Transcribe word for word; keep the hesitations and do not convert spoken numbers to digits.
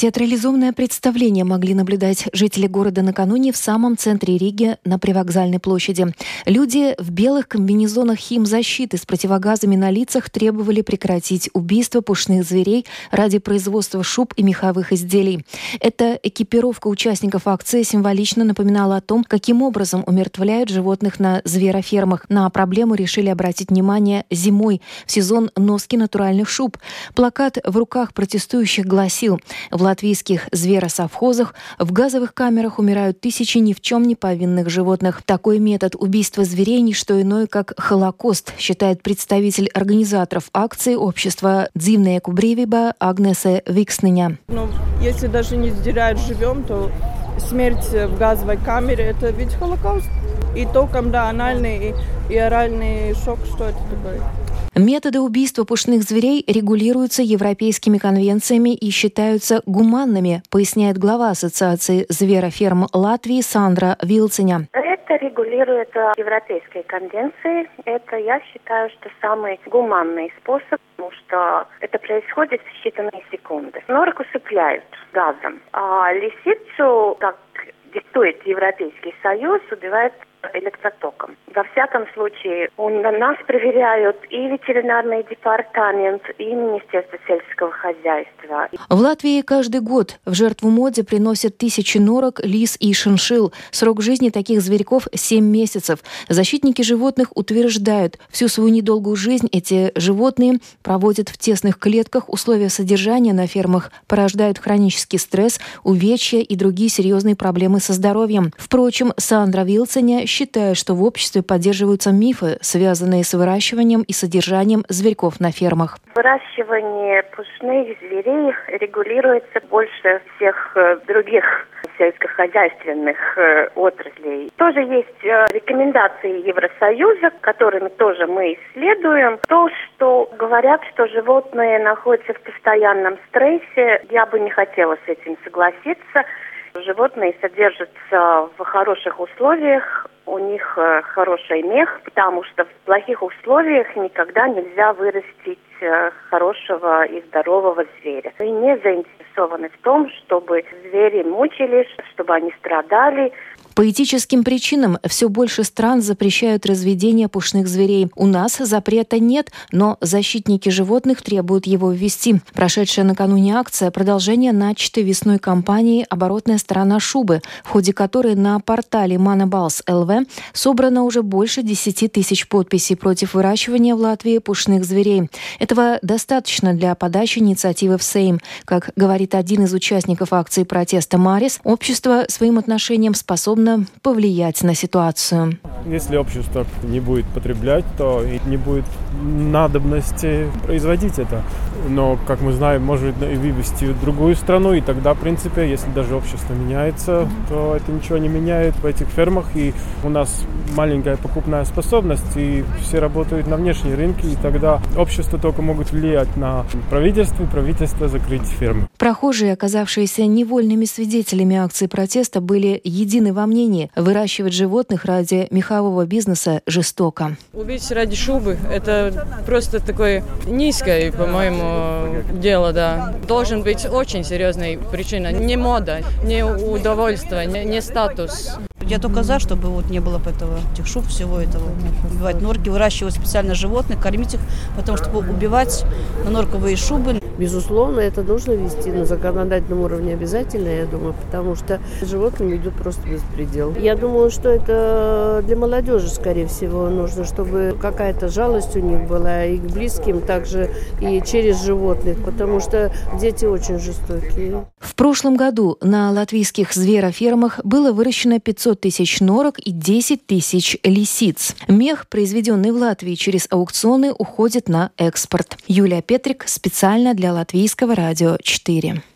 Театрализованное представление могли наблюдать жители города накануне в самом центре Риги на Привокзальной площади. Люди в белых комбинезонах химзащиты с противогазами на лицах требовали прекратить убийство пушных зверей ради производства шуб и меховых изделий. Эта экипировка участников акции символично напоминала о том, каким образом умертвляют животных на зверофермах. На проблему решили обратить внимание зимой, в сезон носки натуральных шуб. Плакат в руках протестующих гласил: «В латвийских зверосовхозах в газовых камерах умирают тысячи ни в чем не повинных животных». Такой метод убийства зверей – не что иное, как Холокост, считает представитель организаторов акции общества «Dzīvnieku brīvība» Агнесе Виксненя. Ну, если даже не сдирают живем, то смерть в газовой камере – это ведь Холокост. И током, да, анальный и, и оральный шок, что это такое? Методы убийства пушных зверей регулируются европейскими конвенциями и считаются гуманными, поясняет глава Ассоциации звероферм Латвии Сандра Вилценя. Это регулируется Европейской конвенцией. Это, я считаю, что самый гуманный способ, потому что это происходит в считанные секунды. Норок усыпляют газом, а лисицу, как диктует Европейский Союз, убивает электротоком. Во всяком случае, у нас проверяют и ветеринарный департамент, и Министерство сельского хозяйства. В Латвии каждый год в жертву моде приносят тысячи норок, лис и шиншилл. Срок жизни таких зверьков – семь месяцев. Защитники животных утверждают, всю свою недолгую жизнь эти животные проводят в тесных клетках, условия содержания на фермах порождают хронический стресс, увечья и другие серьезные проблемы со здоровьем. Впрочем, Сандра Вилценя считает, что в обществе поддерживаются мифы, связанные с выращиванием и содержанием зверьков на фермах. Выращивание пушных зверей регулируется больше всех других сельскохозяйственных отраслей. Тоже есть рекомендации Евросоюза, которыми тоже мы исследуем. То, что говорят, что животные находятся в постоянном стрессе, я бы не хотела с этим согласиться. Животные содержатся в хороших условиях, у них хороший мех, потому что в плохих условиях никогда нельзя вырастить хорошего и здорового зверя. Мы не заинтересованы в том, чтобы звери мучились, чтобы они страдали. По этическим причинам все больше стран запрещают разведение пушных зверей. У нас запрета нет, но защитники животных требуют его ввести. Прошедшая накануне акция – продолжение начатой весной кампании «Оборотная сторона шубы», в ходе которой на портале Манабалс точка эл ви собрано уже больше десяти тысяч подписей против выращивания в Латвии пушных зверей. Этого достаточно для подачи инициативы в Сейм. Как говорит один из участников акции протеста Марис, общество своим отношением способно повлиять на ситуацию. Если общество не будет потреблять, то и не будет надобности производить это. Но, как мы знаем, может и вывести в другую страну, и тогда, в принципе, если даже общество меняется, то это ничего не меняет в этих фермах, и у нас маленькая покупная способность, и все работают на внешние рынки, и тогда общество только могут влиять на правительство, и правительство закрыть фермы. Прохожие, оказавшиеся невольными свидетелями акции протеста, были едины во мнении: выращивать животных ради мехового бизнеса жестоко. Убить ради шубы – это просто такое низкое, по-моему, дело, да. Должен быть очень серьезная причина. Не мода, не удовольствие, не, не статус. Я только за, чтобы вот не было этого, этих шуб, всего этого. Убивать норки, выращивать специально животных, кормить их, потому что убивать на норковые шубы. Безусловно, это нужно вести на законодательном уровне обязательно, я думаю, потому что животным идет просто беспредел. Я думаю, что это для молодежи, скорее всего, нужно, чтобы какая-то жалость у них была и к близким, также и через животных, потому что дети очень жестокие. В прошлом году на латвийских зверофермах было выращено пятьсот тысяч норок и десять тысяч лисиц. Мех, произведенный в Латвии через аукционы, уходит на экспорт. Юлия Петрик специально для Латвийского радио четыре.